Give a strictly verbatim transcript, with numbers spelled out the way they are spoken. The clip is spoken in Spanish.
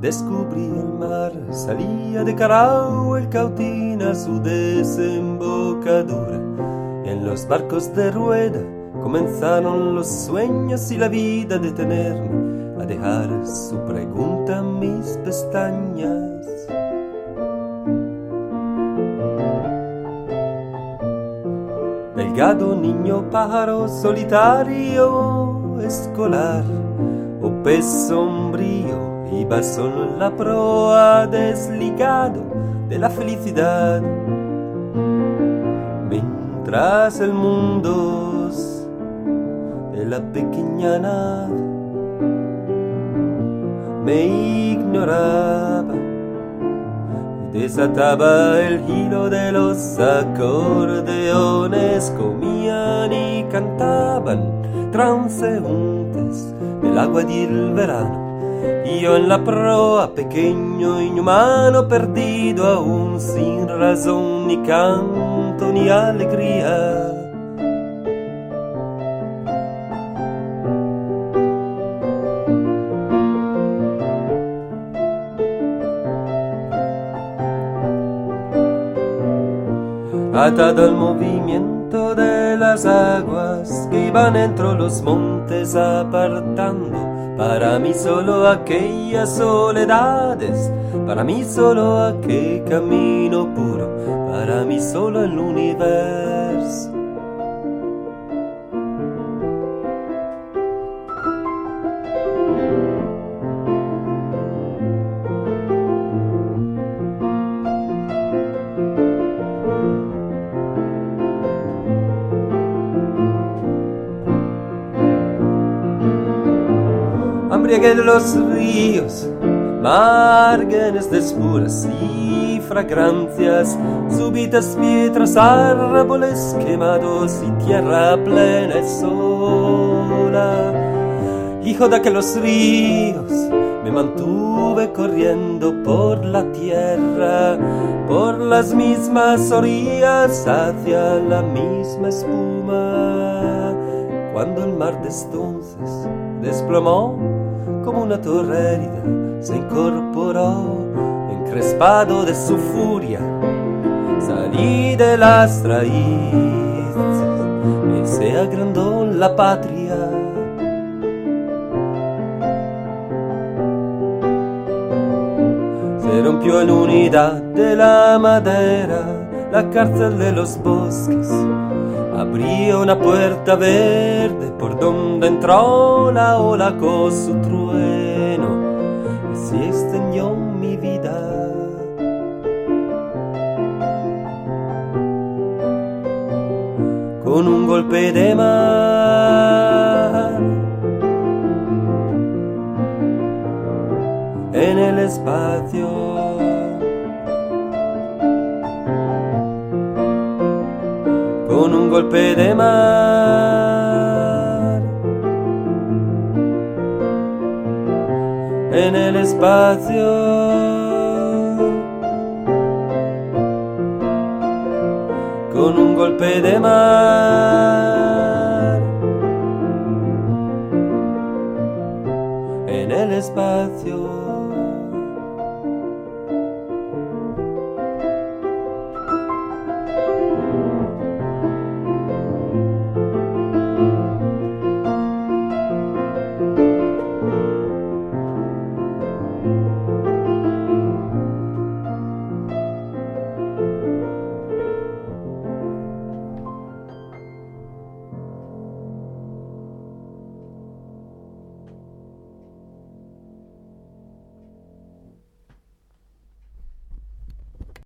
descubrí el mar, salía de Carao el Cautín a su desembocadura. Y en los barcos de rueda comenzaron los sueños y la vida de tenerme a dejar su pregunta en mis pestañas. Delgado niño pájaro solitario escolar o pez sombrío, iba solo en la proa desligado de la felicidad, mientras el mundo de la pequeña nave me ignoraba y desataba el hilo de los acordeones, comían y cantaban transeúntes del agua del verano. Y yo en la proa, pequeño, inhumano, perdido aún, sin razón, ni canto, ni alegría. Atado al movimiento de las aguas que iban entre los montes apartando para mí solo aquellas soledades, para mí solo aquel camino puro, para mí solo el universo. Embriagué de los ríos, márgenes de espuras y fragancias, súbitas piedras, árboles quemados y tierra plena y sola. Hijo de aquellos ríos, me mantuve corriendo por la tierra, por las mismas orillas, hacia la misma espuma. Cuando el mar de entonces desplomó como una torre herida, se incorporó encrespado de su furia. Salí de las raíces y se agrandó la patria. Se rompió en unidad de la madera la cárcel de los bosques. Abrió una puerta verde por donde entró la ola con su trueno y se extendió mi vida. Con un golpe de mar en el espacio. Con un golpe de mar en el espacio. Con un golpe de mar en el espacio.